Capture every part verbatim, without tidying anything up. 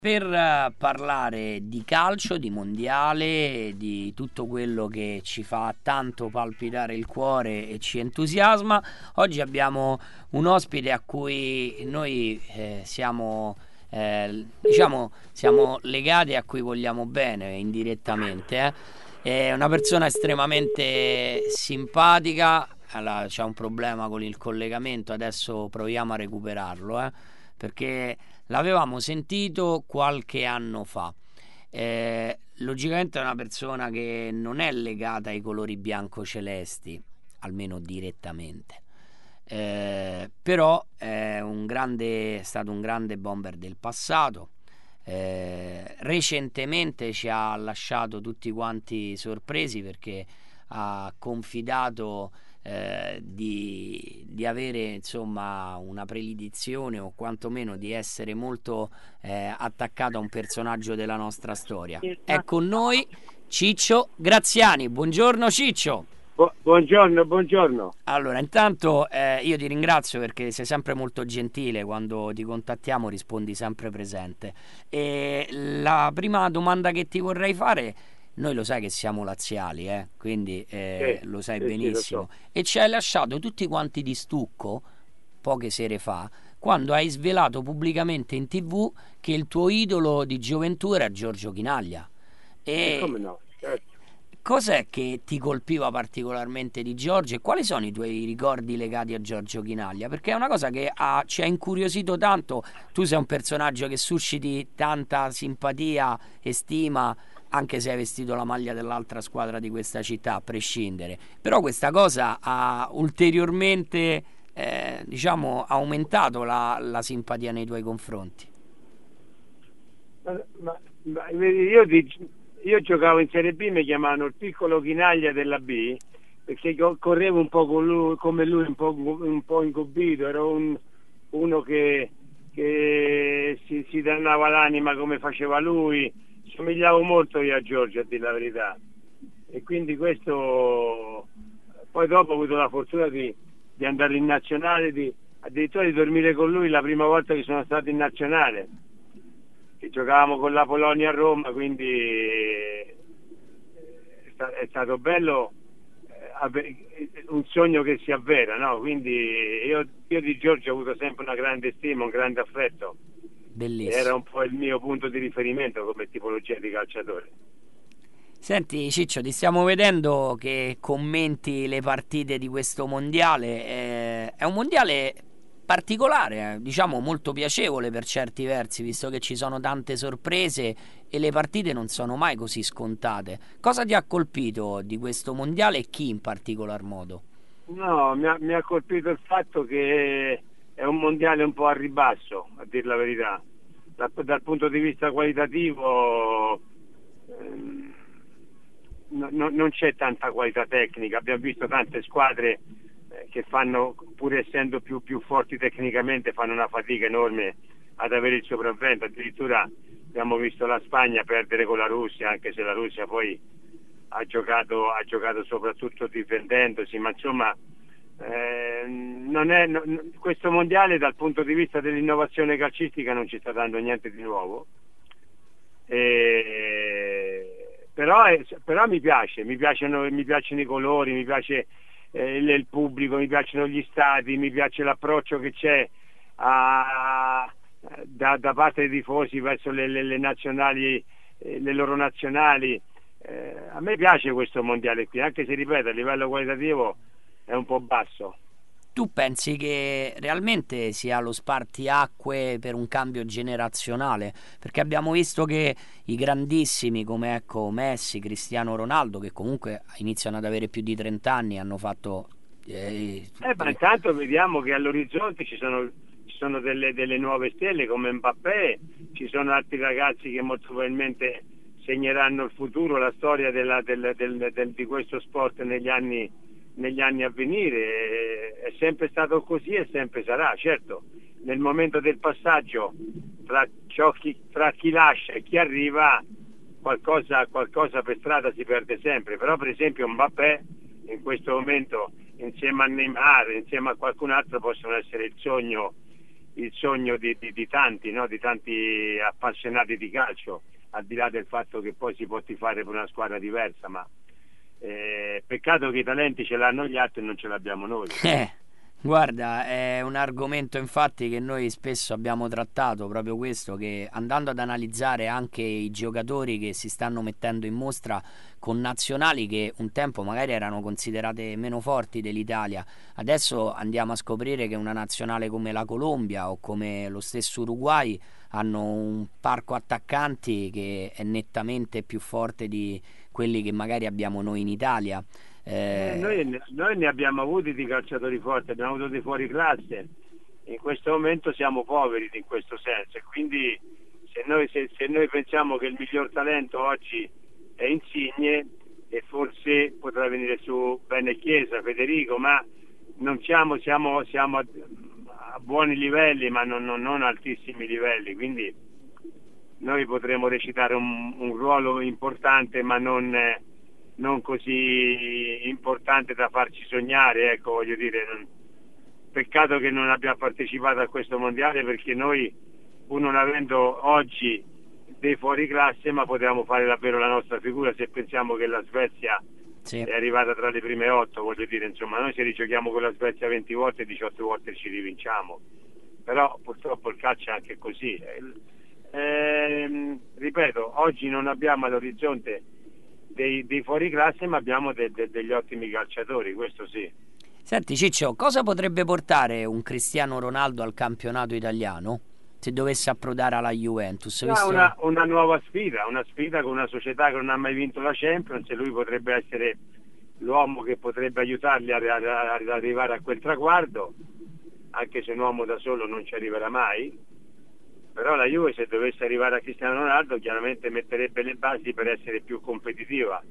Per eh, parlare di calcio, di mondiale, di tutto quello che ci fa tanto palpitare il cuore e ci entusiasma, oggi abbiamo un ospite a cui noi eh, siamo, eh, diciamo, siamo legati e a cui vogliamo bene indirettamente. eh. È una persona estremamente simpatica. Allora, c'è un problema con il collegamento, adesso proviamo a recuperarlo, eh, perché l'avevamo sentito qualche anno fa. Eh, logicamente è una persona che non è legata ai colori bianco-celesti, almeno direttamente. Eh, però è un grande, è stato un grande bomber del passato. Eh, recentemente ci ha lasciato tutti quanti sorpresi perché ha confidato eh, di, di avere insomma una predilezione o quantomeno di essere molto eh, attaccato a un personaggio della nostra storia. È con noi Ciccio Graziani. Buongiorno Ciccio. Bu- buongiorno, buongiorno. Allora, intanto eh, io ti ringrazio perché sei sempre molto gentile, quando ti contattiamo rispondi sempre presente. E la prima domanda che ti vorrei fare, noi lo sai che siamo laziali, eh? Quindi eh, Sì, lo sai sì, sì, lo benissimo, so. e ci hai lasciato tutti quanti di stucco poche sere fa, quando hai svelato pubblicamente in tv che il tuo idolo di gioventù era Giorgio Chinaglia. E E come no? Certo. cos'è che ti colpiva particolarmente di Giorgio e quali sono i tuoi ricordi legati a Giorgio Chinaglia? Perché è una cosa che ha- ci ha incuriosito tanto. Tu sei un personaggio che susciti tanta simpatia e stima, anche se hai vestito la maglia dell'altra squadra di questa città, a prescindere. Però questa cosa ha ulteriormente, eh, diciamo, aumentato la, la simpatia nei tuoi confronti. Ma, ma- ma vedi, io, di- io giocavo in Serie B, mi chiamavano il piccolo Chinaglia della B, perché co- correvo un po' con lui, come lui, un po', un po' ingobbito, ero un- uno che, che si, si dannava l'anima come faceva lui, somigliavo molto io a Giorgio, a dire la verità. E quindi questo, poi dopo ho avuto la fortuna di, di andare in nazionale, di, addirittura di dormire con lui la prima volta che sono stato in nazionale, che giocavamo con la Polonia a Roma, quindi è, sta- è stato bello, eh, ave- un sogno che si avvera, no? Quindi io, io di Giorgio ho avuto sempre una grande stima, un grande affetto, era Bellissimo. un po' il mio punto di riferimento come tipologia di calciatore. Senti Ciccio, ti stiamo vedendo che commenti le partite di questo mondiale. eh, È un mondiale particolare, eh, diciamo molto piacevole per certi versi, visto che ci sono tante sorprese e le partite non sono mai così scontate. Cosa ti ha colpito di questo mondiale e chi in particolar modo? No, mi ha, mi ha colpito il fatto che è un mondiale un po' a ribasso, a dir la verità. Dal, dal punto di vista qualitativo ehm, no- no- non c'è tanta qualità tecnica. Abbiamo visto tante squadre eh, che fanno, pur essendo più, più forti tecnicamente, fanno una fatica enorme ad avere il sopravvento. Addirittura abbiamo visto la Spagna perdere con la Russia, anche se la Russia poi ha giocato, ha giocato soprattutto difendendosi, ma insomma eh, non è, no- no- questo mondiale dal punto di vista dell'innovazione calcistica non ci sta dando niente di nuovo. E- però, è- però mi piace, mi piacciono, mi piacciono i colori, mi piace eh, il, il pubblico, mi piacciono gli stadi, mi piace l'approccio che c'è a- da, da parte dei tifosi verso le, le- le nazionali, eh, le loro nazionali. Eh, a me piace questo mondiale qui, anche se ripeto, a livello qualitativo è un po' basso. Tu pensi che realmente sia lo spartiacque per un cambio generazionale? Perché abbiamo visto che i grandissimi come ecco Messi, Cristiano Ronaldo, che comunque iniziano ad avere più di trenta anni, hanno fatto eh, Eh, ma intanto vediamo che all'orizzonte ci sono, ci sono delle, delle nuove stelle come Mbappé, ci sono altri ragazzi che molto probabilmente segneranno il futuro, la storia della- del- del- del- di questo sport negli anni, negli anni a venire. È sempre stato così e sempre sarà. Certo, nel momento del passaggio tra, ciò chi, tra chi lascia e chi arriva, qualcosa, qualcosa per strada si perde sempre. Però per esempio Mbappé in questo momento insieme a Neymar, insieme a qualcun altro possono essere il sogno il sogno di, di, di tanti, no? Di tanti appassionati di calcio, al di là del fatto che poi si può tifare per una squadra diversa, ma eh, peccato che i talenti ce l'hanno gli altri e non ce l'abbiamo noi. Eh, guarda, è un argomento infatti che noi spesso abbiamo trattato, proprio questo, che andando ad analizzare anche i giocatori che si stanno mettendo in mostra con nazionali che un tempo magari erano considerate meno forti dell'Italia, adesso andiamo a scoprire che una nazionale come la Colombia o come lo stesso Uruguay hanno un parco attaccanti che è nettamente più forte di quelli che magari abbiamo noi in Italia. Eh, Eh, noi, noi ne abbiamo avuti di calciatori forti, abbiamo avuto dei fuori classe, in questo momento siamo poveri in questo senso, e quindi se noi, se, se noi pensiamo che il miglior talento oggi è Insigne, e forse potrà venire su bene Chiesa, Federico, ma non siamo, siamo, siamo a, a buoni livelli, ma non, non, non altissimi livelli, quindi noi potremo recitare un, un ruolo importante, ma non, non così importante da farci sognare, ecco, voglio dire, non, peccato che non abbia partecipato a questo mondiale, perché noi, pur non avendo oggi dei fuori classe, ma potevamo fare davvero la nostra figura se pensiamo che la Svezia sì. è arrivata tra le prime otto, voglio dire, insomma, noi se rigiochiamo con la Svezia venti volte, diciotto volte ci rivinciamo, però purtroppo il calcio è anche così. Eh, ripeto, oggi non abbiamo all'orizzonte dei, dei fuori classe, ma abbiamo de, de, degli ottimi calciatori, questo sì. Senti Ciccio, cosa potrebbe portare un Cristiano Ronaldo al campionato italiano se dovesse approdare alla Juventus? No, Visto... una, una nuova sfida, una sfida con una società che non ha mai vinto la Champions, e lui potrebbe essere l'uomo che potrebbe aiutarli ad arrivare a quel traguardo, anche se un uomo da solo non ci arriverà mai. Però la Juve, se dovesse arrivare a Cristiano Ronaldo, chiaramente metterebbe le basi per essere più competitiva,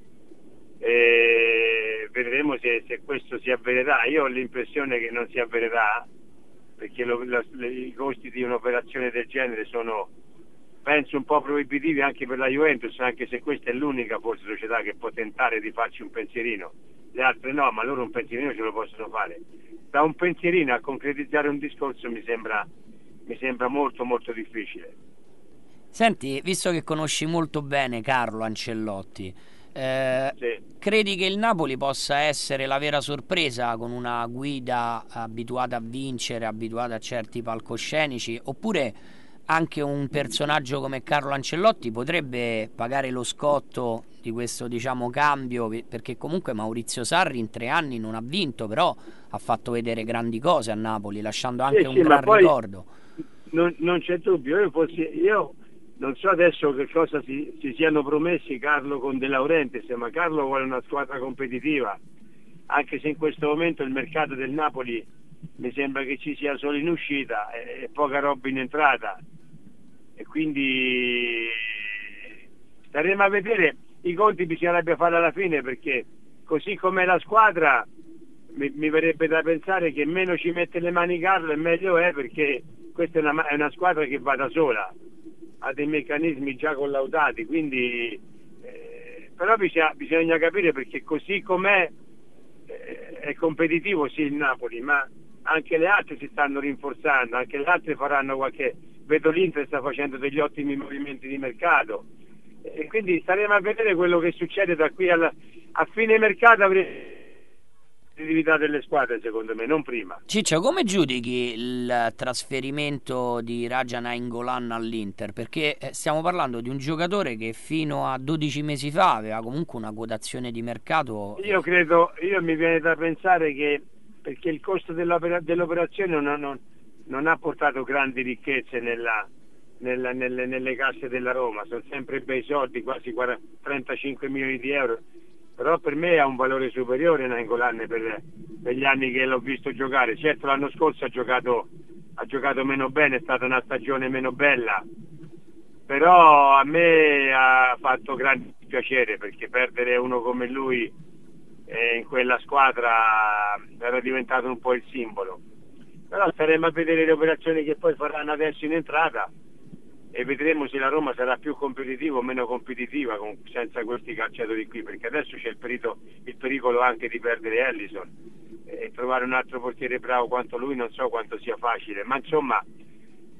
e vedremo se, se questo si avvererà. Io ho l'impressione che non si avvererà, perché lo, lo, i costi di un'operazione del genere sono, penso, un po' proibitivi anche per la Juventus, anche se questa è l'unica forse società che può tentare di farci un pensierino, le altre no, ma loro un pensierino ce lo possono fare. Da un pensierino a concretizzare un discorso mi sembra mi sembra molto molto difficile. Senti, visto che conosci molto bene Carlo Ancelotti, eh, sì. credi che il Napoli possa essere la vera sorpresa, con una guida abituata a vincere, abituata a certi palcoscenici, oppure anche un personaggio come Carlo Ancelotti potrebbe pagare lo scotto di questo, diciamo, cambio, perché comunque Maurizio Sarri in tre anni non ha vinto, però ha fatto vedere grandi cose a Napoli, lasciando anche sì, un sì, gran poi ricordo. Non, non c'è dubbio, io, fossi, io non so adesso che cosa si, si siano promessi Carlo con De Laurentiis, ma Carlo vuole una squadra competitiva, anche se in questo momento il mercato del Napoli mi sembra che ci sia solo in uscita e, e poca roba in entrata, e quindi staremo a vedere. I conti bisognerebbe fare alla fine, perché così com'è la squadra mi, mi verrebbe da pensare che meno ci mette le mani Carlo e meglio è, perché questa è una, è una squadra che va da sola, ha dei meccanismi già collaudati, quindi eh, però bisogna, bisogna capire, perché così com'è eh, è competitivo sì il Napoli, ma anche le altre si stanno rinforzando, anche le altre faranno qualche, vedo l'Inter sta facendo degli ottimi movimenti di mercato, e quindi staremo a vedere quello che succede da qui alla, a fine mercato. Avremo l'attività delle squadre, secondo me, non prima. Ciccio, come giudichi il trasferimento di Raja Nainggolan all'Inter? Perché stiamo parlando di un giocatore che fino a dodici mesi fa aveva comunque una quotazione di mercato. Io credo, io mi viene da pensare che, perché il costo dell'opera, dell'operazione non, non, non ha portato grandi ricchezze nella, nella, nelle, nelle casse della Roma, sono sempre bei soldi, quasi quaranta, trentacinque milioni di euro, però per me ha un valore superiore Nainggolan per, per gli anni che l'ho visto giocare. Certo l'anno scorso ha giocato, ha giocato meno bene, è stata una stagione meno bella, però a me ha fatto grande piacere, perché perdere uno come lui eh, in quella squadra era diventato un po' il simbolo. Però staremo a vedere le operazioni che poi faranno adesso in entrata, e vedremo se la Roma sarà più competitiva o meno competitiva con, senza questi calciatori qui, perché adesso c'è il, perito, il pericolo anche di perdere Ellison, e trovare un altro portiere bravo quanto lui non so quanto sia facile, ma insomma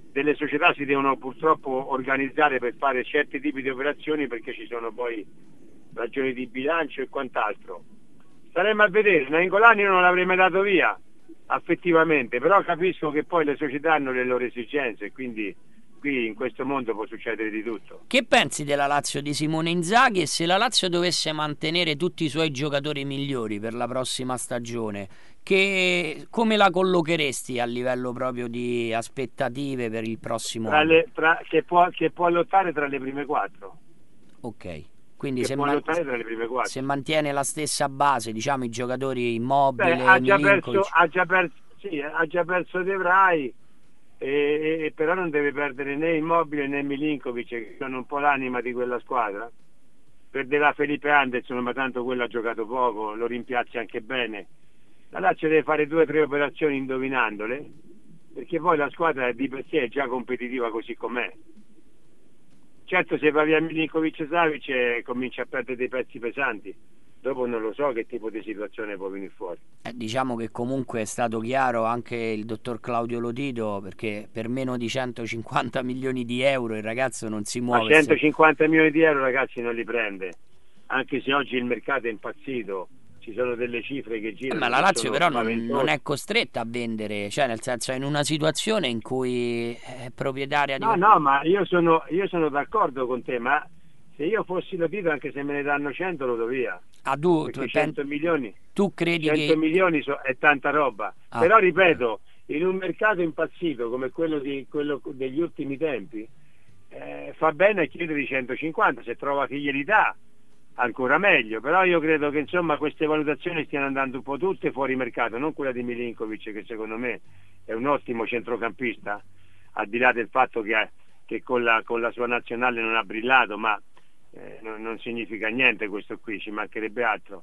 delle società si devono purtroppo organizzare per fare certi tipi di operazioni, perché ci sono poi ragioni di bilancio e quant'altro. Staremo a vedere. Nainggolan io non l'avrei mai dato via affettivamente, però capisco che poi le società hanno le loro esigenze, quindi qui in questo mondo può succedere di tutto. Che pensi della Lazio di Simone Inzaghi, e se la Lazio dovesse mantenere tutti i suoi giocatori migliori per la prossima stagione, che, come la collocheresti a livello proprio di aspettative per il prossimo tra anno? le, tra, che, può, che può lottare tra le prime quattro. Ok, quindi che se, può man- lottare tra le prime quattro. se mantiene la stessa base, diciamo i giocatori Immobile, Beh, ha già perso, Milinkovic. ha già perso, sì, ha già perso De Vrij, e, e però non deve perdere né Immobile né Milinkovic, che sono un po' l'anima di quella squadra. Perderà Felipe Anderson, ma tanto quello ha giocato poco, lo rimpiazzi anche bene. La Lazio deve fare due o tre operazioni indovinandole, perché poi la squadra di per sé è già competitiva così com'è. Certo, se va via Milinkovic e Savic eh, comincia a perdere dei pezzi pesanti. Dopo non lo so che tipo di situazione può venire fuori. Eh, diciamo che comunque è stato chiaro anche il dottor Claudio Lotito, perché per meno di centocinquanta milioni di euro il ragazzo non si Ma muove. centocinquanta milioni di euro, ragazzi, non li prende. Anche se oggi il mercato è impazzito, ci sono delle cifre che Eh, girano. ma la che Lazio sono però non, spaventose. non è costretta a vendere, cioè nel senso è in una situazione in cui è proprietaria di... No, no, ma io sono, io sono d'accordo con te, ma se io fossi Lotito, anche se me ne danno cento, lo do via. Ah, tu, tu, Perché cento pen- milioni, tu credi cento che... milioni so- è tanta roba. Ah. Però ripeto, in un mercato impazzito come quello, di, quello degli ultimi tempi, eh, fa bene a chiedere i centocinquanta, se trova chi glieli dà ancora meglio. Però io credo che insomma queste valutazioni stiano andando un po' tutte fuori mercato, non quella di Milinkovic, che secondo me è un ottimo centrocampista, al di là del fatto che, che con, la, con la sua nazionale non ha brillato, ma eh, non, non significa niente questo qui, ci mancherebbe altro.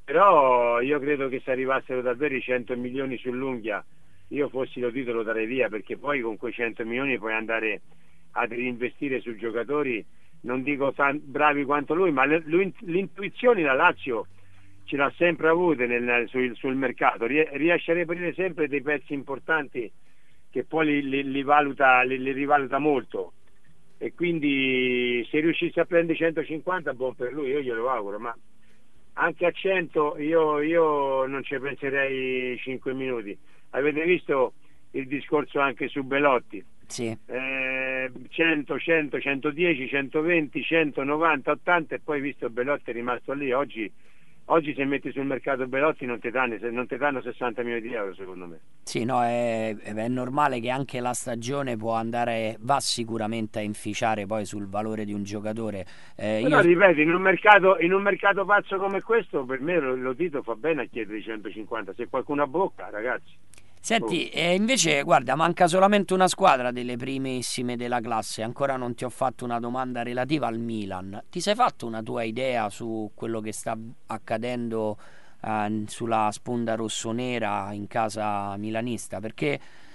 Però io credo che se arrivassero davvero i cento milioni sull'unghia, io fossi lo titolo darei via, perché poi con quei cento milioni puoi andare a reinvestire su giocatori, non dico tan- bravi quanto lui, ma le, lui, l'intuizione la Lazio ce l'ha sempre avute nel, sul, sul mercato, riesce a reperire sempre dei pezzi importanti che poi li, li, li, valuta, li, li rivaluta molto, e quindi se riuscisse a prendere centocinquanta, buon per lui, io glielo auguro, ma anche a cento io, io non ci penserei cinque minuti. Avete visto il discorso anche su Belotti? Sì. Eh, cento, cento, centodieci, centoventi, centonovanta, ottanta, e poi visto Belotti è rimasto lì. Oggi, oggi se metti sul mercato Belotti non ti danno, non ti danno sessanta milioni di euro, secondo me. Sì, no, è, è normale che anche la stagione può andare, va sicuramente a inficiare poi sul valore di un giocatore. Eh, Però io... ripeto, in un mercato, in un mercato pazzo come questo, per me lo, lo Tito fa bene a chiedere i centocinquanta, se qualcuno ha bocca, ragazzi. Senti, Oh. eh, invece guarda, manca solamente una squadra delle primissime della classe, ancora non ti ho fatto una domanda relativa al Milan. Ti sei fatto una tua idea su quello che sta accadendo eh, sulla sponda rossonera in casa milanista? Perché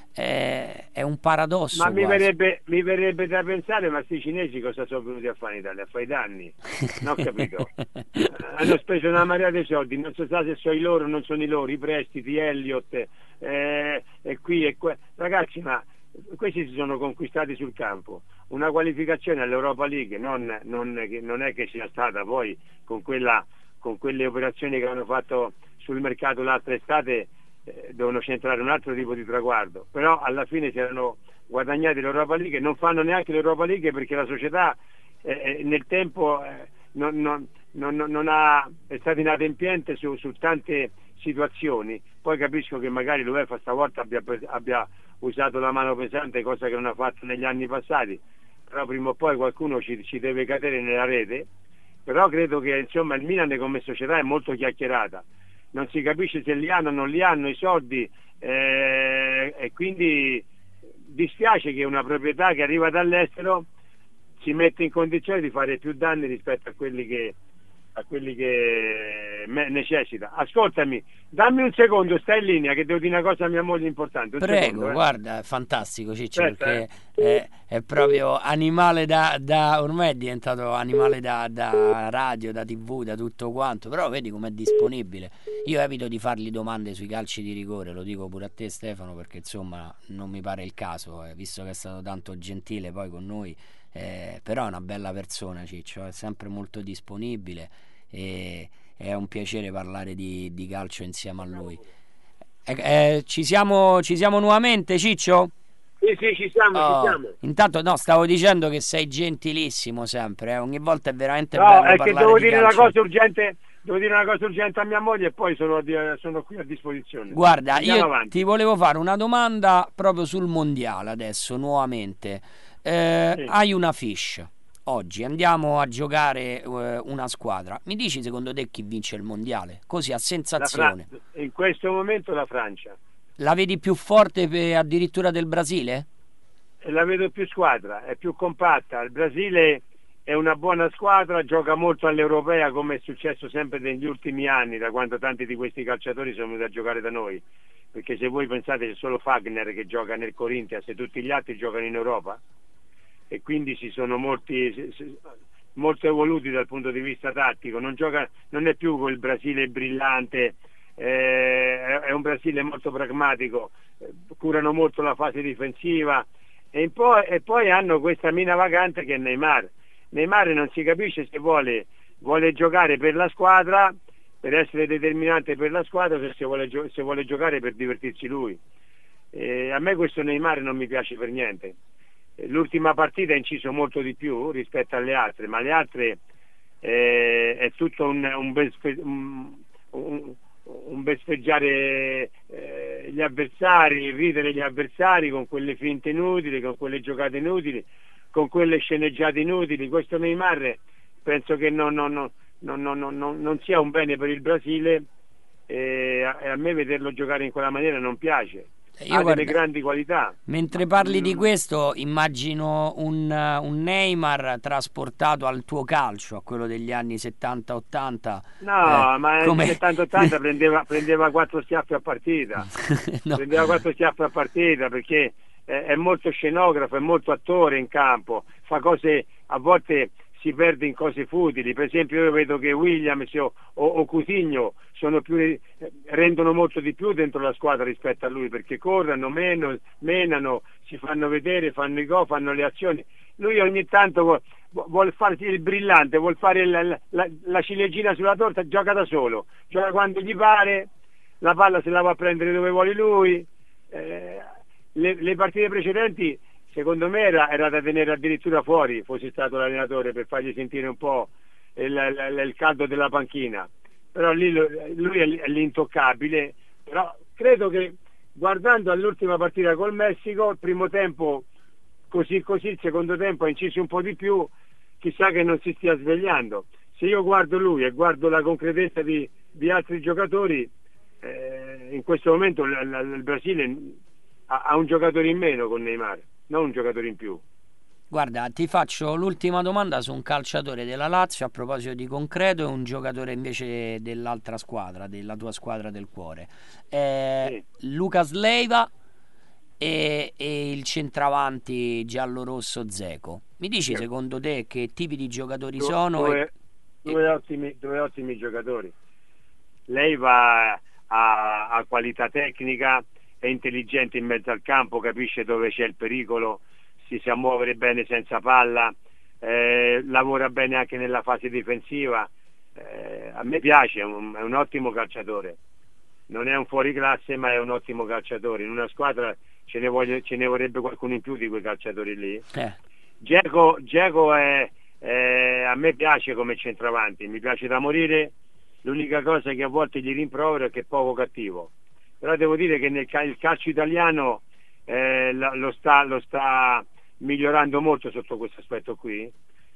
eh, è un paradosso. Ma mi quasi. verrebbe, mi verrebbe da pensare, ma sti cinesi cosa sono venuti a fare in Italia? A fare i danni? Non ho capito. Eh, hanno speso una marea di soldi, non so se sono i loro, non sono i loro, i prestiti, Elliott, eh, e qui e qua. Ragazzi, ma questi si sono conquistati sul campo una qualificazione all'Europa League, non, non, non è che sia stata poi con, quella, con quelle operazioni che hanno fatto sul mercato l'altra estate, eh, devono centrare un altro tipo di traguardo, però alla fine si erano guadagnati l'Europa League, non fanno neanche l'Europa League perché la società eh, nel tempo eh, non, non, non, non ha, è stata inadempiente su, su tante situazioni. Poi capisco che magari l'UEFA stavolta abbia, abbia usato la mano pesante, cosa che non ha fatto negli anni passati, però prima o poi qualcuno ci, ci deve cadere nella rete. Però credo che insomma il Milan come società è molto chiacchierata, non si capisce se li hanno o non li hanno i soldi, eh, e quindi dispiace che una proprietà che arriva dall'estero si mette in condizione di fare più danni rispetto a quelli che, a quelli che me- necessita. Ascoltami, dammi un secondo, stai in linea che devo dire una cosa a mia moglie importante. Un Prego, secondo, eh. guarda, è fantastico Ciccio, Aspetta, perché è, è proprio animale da, da ormai è diventato animale da, da radio, da tv, da tutto quanto, però vedi com'è disponibile. Io evito di fargli domande sui calci di rigore, lo dico pure a te Stefano, perché insomma non mi pare il caso, eh, visto che è stato tanto gentile poi con noi, eh, però è una bella persona Ciccio, è sempre molto disponibile e è un piacere parlare di, di calcio insieme a lui. Eh, eh, ci siamo, ci siamo nuovamente, Ciccio? Sì, sì, ci siamo, ci Oh, siamo. intanto no, stavo dicendo che sei gentilissimo sempre, eh. Ogni volta è veramente No, bello è che parlare devo di dire una calcio. cosa urgente, devo dire una cosa urgente a mia moglie e poi sono, a di- sono qui a disposizione. Guarda, Andiamo io avanti. ti volevo fare una domanda proprio sul mondiale adesso, nuovamente. Eh, Sì. hai una fish. Oggi andiamo a giocare eh, una squadra. Mi dici secondo te chi vince il mondiale? Così a La Fra- sensazione. in questo momento la Francia. La vedi più forte per, addirittura del Brasile? E la vedo più squadra, è più compatta. Il Brasile è una buona squadra, gioca molto all'europea come è successo sempre negli ultimi anni, da quando tanti di questi calciatori sono venuti a giocare da noi. Perché se voi pensate c'è solo Fagner che gioca nel Corinthians e tutti gli altri giocano in Europa, e quindi si sono molti, molto evoluti dal punto di vista tattico. Non, gioca, non è più quel Brasile brillante, eh, è un Brasile molto pragmatico, eh, curano molto la fase difensiva e poi, e poi hanno questa mina vagante che è Neymar. Neymar non si capisce se vuole, vuole giocare per la squadra, per essere determinante per la squadra, o se vuole, se vuole giocare per divertirsi lui. Eh, a me questo Neymar non mi piace per niente. L'ultima partita ha inciso molto di più rispetto alle altre, ma le altre eh, è tutto un, un, besfe, un, un, un besteggiare eh, gli avversari, ridere gli avversari con quelle finte inutili, con quelle giocate inutili, con quelle sceneggiate inutili. Questo Neymar penso che non, non, non, non, non, non, non sia un bene per il Brasile e a, e a me vederlo giocare in quella maniera non piace. Io ha guarda, delle grandi qualità. mentre parli di questo immagino un, un Neymar trasportato al tuo calcio, a quello degli anni settanta ottanta. No, eh, ma nel come... settanta ottanta prendeva, prendeva quattro schiaffi a partita. No. Prendeva quattro schiaffi a partita perché è, è molto scenografo, è molto attore in campo, fa cose, a volte si perde in cose futili. Per esempio io vedo che Williams o, o, o Coutinho sono più, rendono molto di più dentro la squadra rispetto a lui, perché corrono, meno, menano, si fanno vedere, fanno i gol, fanno le azioni. Lui ogni tanto vuole, vuole farsi il brillante, vuole fare la, la, la ciliegina sulla torta, gioca da solo, gioca quando gli pare, la palla se la va a prendere dove vuole lui. Eh, le, le partite precedenti secondo me era, era da tenere addirittura fuori, fosse stato l'allenatore, per fargli sentire un po' il, il, il caldo della panchina. Però lì lui è l'intoccabile. Però credo che guardando all'ultima partita col Messico, il primo tempo così così, il secondo tempo ha inciso un po' di più, chissà che non si stia svegliando. Se io guardo lui e guardo la concretezza di, di altri giocatori, eh, in questo momento il, il Brasile ha, ha un giocatore in meno con Neymar, non un giocatore in più. Guarda, ti faccio l'ultima domanda su un calciatore della Lazio a proposito di concreto e un giocatore invece dell'altra squadra, della tua squadra del cuore. Eh, Sì. Lucas Leiva e, e il centravanti giallo-rosso Dzeko. Mi dici Sì. secondo te che tipi di giocatori Du- sono? due, e, due, e... ottimi, due ottimi giocatori. Leiva ha, ha qualità tecnica, è intelligente in mezzo al campo, capisce dove c'è il pericolo, si sa muovere bene senza palla, eh, lavora bene anche nella fase difensiva. Eh, a me piace, è un, è un ottimo calciatore, non è un fuoriclasse ma è un ottimo calciatore. In una squadra ce ne, voglio, ce ne vorrebbe qualcuno in più di quei calciatori lì. Eh. Dzeko, Dzeko è, è, a me piace come centravanti, mi piace da morire. L'unica cosa che a volte gli rimprovero è che è poco cattivo, però devo dire che nel il calcio italiano eh, lo, sta, lo sta migliorando molto sotto questo aspetto qui.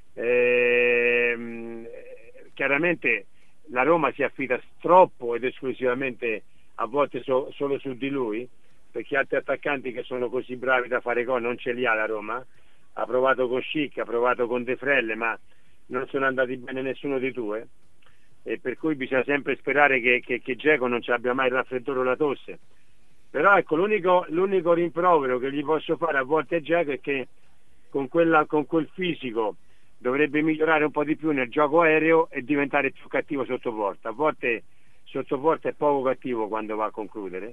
Eh, chiaramente la Roma si affida troppo ed esclusivamente a volte so, solo su di lui, perché altri attaccanti che sono così bravi da fare gol non ce li ha la Roma. Ha provato con Schick, ha provato con De Frelle, ma non sono andati bene nessuno dei due. e per cui bisogna sempre sperare che, che, che Dzeko non ci abbia mai il raffreddore o la tosse. Però ecco, l'unico, l'unico rimprovero che gli posso fare a volte a Dzeko è che con, quella, con quel fisico dovrebbe migliorare un po' di più nel gioco aereo e diventare più cattivo sotto porta. A volte sotto porta è poco cattivo quando va a concludere,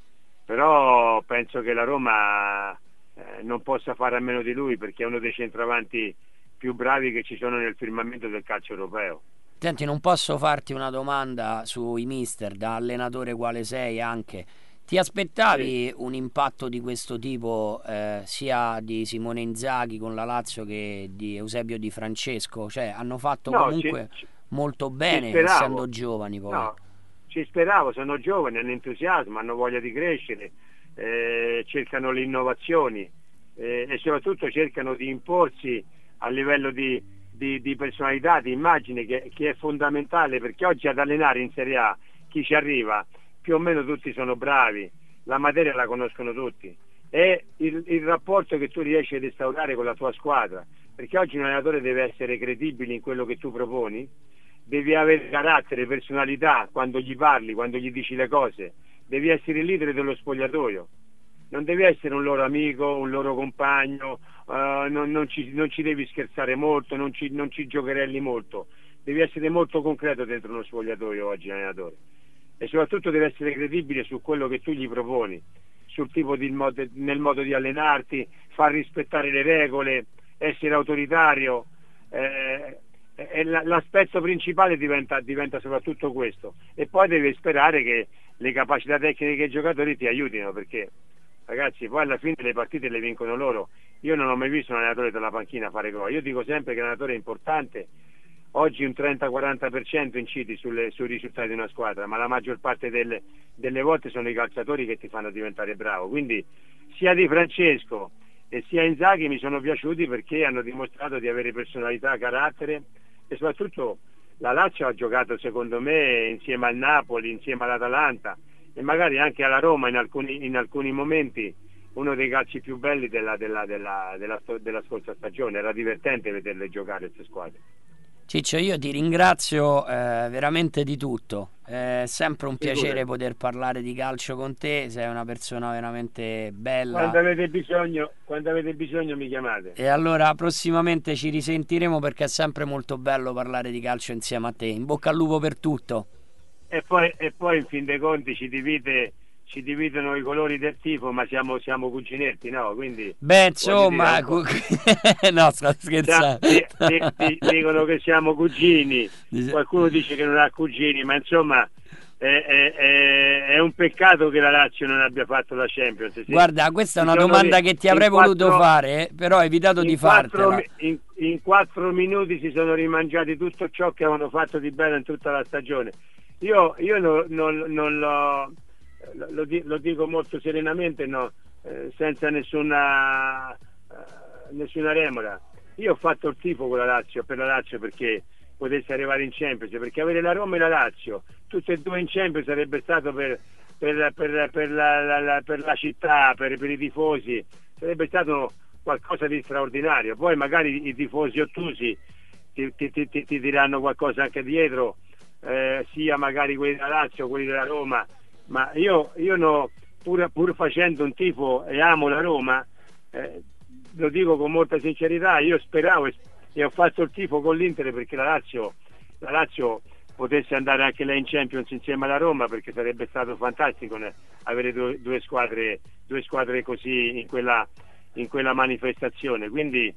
però penso che la Roma eh, non possa fare a meno di lui, perché è uno dei centravanti più bravi che ci sono nel firmamento del calcio europeo. Senti, non posso farti una domanda sui mister, da allenatore quale sei anche. Ti aspettavi sì. un impatto di questo tipo eh, sia di Simone Inzaghi con la Lazio che di Eusebio Di Francesco? Cioè, hanno fatto no, comunque ci, molto bene essendo giovani poi. No, ci speravo, sono giovani, hanno entusiasmo, hanno voglia di crescere, eh, cercano le innovazioni eh, e soprattutto cercano di imporsi a livello di, di, di personalità, di immagine, che, che è fondamentale, perché oggi ad allenare in Serie A chi ci arriva più o meno tutti sono bravi, la materia la conoscono tutti, è il, il rapporto che tu riesci ad instaurare con la tua squadra, perché oggi un allenatore deve essere credibile in quello che tu proponi, devi avere carattere, personalità quando gli parli, quando gli dici le cose, devi essere il leader dello spogliatoio, non devi essere un loro amico, un loro compagno, uh, non, non, ci, non ci devi scherzare molto, non ci, non ci giocherelli molto, devi essere molto concreto dentro uno spogliatoio oggi allenatore. E soprattutto deve essere credibile su quello che tu gli proponi, sul tipo di modo, nel modo di allenarti, far rispettare le regole, essere autoritario. Eh, eh, l'aspetto principale diventa, diventa soprattutto questo, e poi devi sperare che le capacità tecniche dei giocatori ti aiutino, perché ragazzi poi alla fine le partite le vincono loro. Io non ho mai visto un allenatore della panchina fare gol. Io dico sempre che l'allenatore è importante. Oggi un trenta quaranta per cento incidi sulle, sui risultati di una squadra, ma la maggior parte delle, delle volte sono i calciatori che ti fanno diventare bravo. Quindi sia Di Francesco e sia Inzaghi mi sono piaciuti perché hanno dimostrato di avere personalità, carattere, e soprattutto la Lazio ha giocato secondo me insieme al Napoli, insieme all'Atalanta e magari anche alla Roma in alcuni, in alcuni momenti uno dei calci più belli della, della, della, della, della scorsa stagione. Era divertente vederle giocare queste squadre. Ciccio, io ti ringrazio eh, veramente di tutto, è sempre un piacere poter parlare di calcio con te, sei una persona veramente bella. Quando avete bisogno, quando avete bisogno mi chiamate. E allora prossimamente ci risentiremo, perché è sempre molto bello parlare di calcio insieme a te. In bocca al lupo per tutto. E poi, e poi in fin dei conti ci divide... ci dividono i colori del tifo, ma siamo, siamo cuginetti, no? Quindi beh, insomma, cu... no, sto scherzando. Di, di, di, dicono che siamo cugini, qualcuno dice che non ha cugini, ma insomma è, è, è, è un peccato che la Lazio non abbia fatto la Champions. Sì. Guarda, questa è una domanda che ti avrei quattro, voluto fare, però ho evitato di quattro, fartela. In, in quattro minuti si sono rimangiati tutto ciò che avevano fatto di bello in tutta la stagione. Io, io non, non, non l'ho... Lo, lo dico molto serenamente, no, eh, senza nessuna uh, nessuna remora. Io ho fatto il tifo con la Lazio, per la Lazio, perché potesse arrivare in Champions, perché avere la Roma e la Lazio tutte e due in Champions sarebbe stato per, per, per, per, la, la, la, per la città, per, per i tifosi, sarebbe stato qualcosa di straordinario. Poi magari i tifosi ottusi ti, ti, ti, ti, ti diranno qualcosa anche dietro, eh, sia magari quelli della Lazio, quelli della Roma. Ma io, io no, pur, pur facendo un tifo e amo la Roma, eh, lo dico con molta sincerità, io speravo e, e ho fatto il tifo con l'Inter perché la Lazio, la Lazio potesse andare anche lei in Champions insieme alla Roma, perché sarebbe stato fantastico né, avere due, due, squadre, due squadre così in quella, in quella manifestazione. Quindi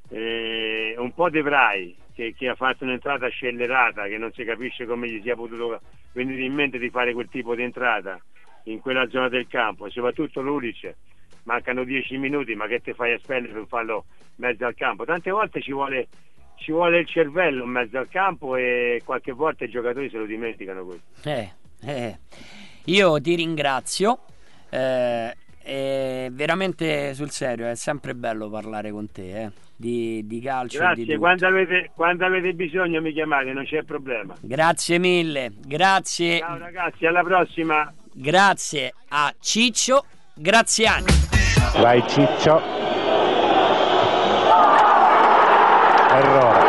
eh, un po' De Vrij che, che ha fatto un'entrata scellerata, che non si capisce come gli sia potuto venire in mente di fare quel tipo di entrata in quella zona del campo, e soprattutto Lulic, mancano dieci minuti, ma che te fai a spendere per farlo mezzo al campo? Tante volte ci vuole, ci vuole il cervello in mezzo al campo, e qualche volta i giocatori se lo dimenticano questo. Eh, eh. Io ti ringrazio, eh, e veramente sul serio è sempre bello parlare con te, eh. Di, di calcio. Grazie, di quando, avete, quando avete bisogno mi chiamate, non c'è problema. Grazie mille, grazie. Ciao ragazzi, alla prossima. Grazie a Ciccio Graziani. Vai Ciccio. Errore.